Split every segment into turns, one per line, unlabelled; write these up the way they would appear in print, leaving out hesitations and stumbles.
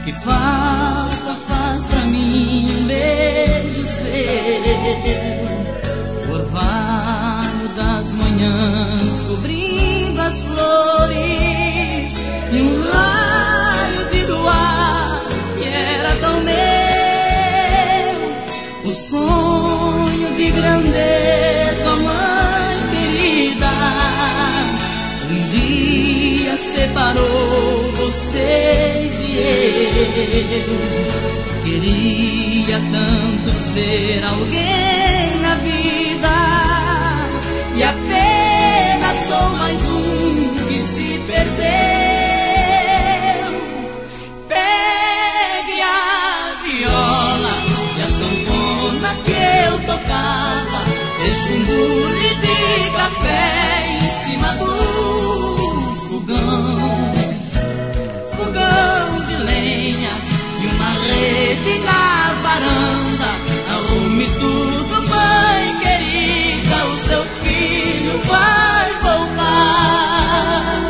Que falta faz pra mim um beijo seu, orvalho das manhãs cobrindo as flores, e um raio de luar que era tão meu, o sonho de grandeza, mãe querida, um dia separou vocês e eu. Queria tanto ser alguém na vida, e apenas sou mais um que se perdeu. Pegue a viola e a sanfona que eu tocava, deixe um bule de café em cima do fogão, fogão de lenha e uma rede na varanda. Arrume tudo, mãe querida, o seu filho vai voltar.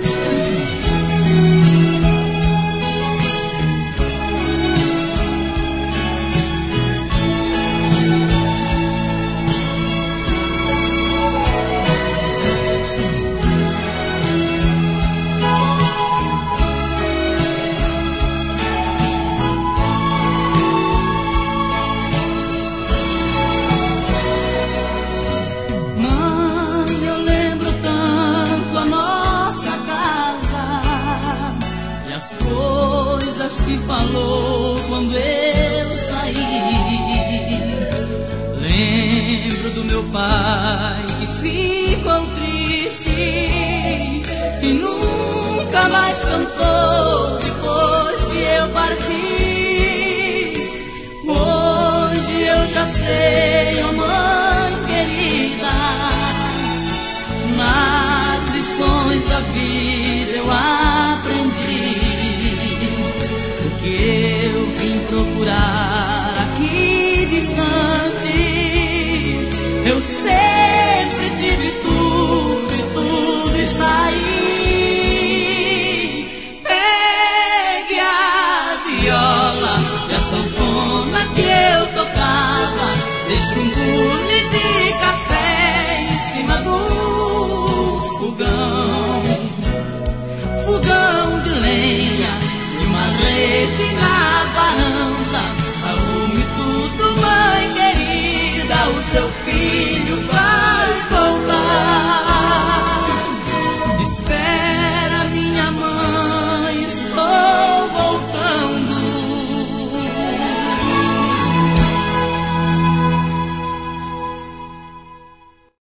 Que falou quando eu saí. Lembro do meu pai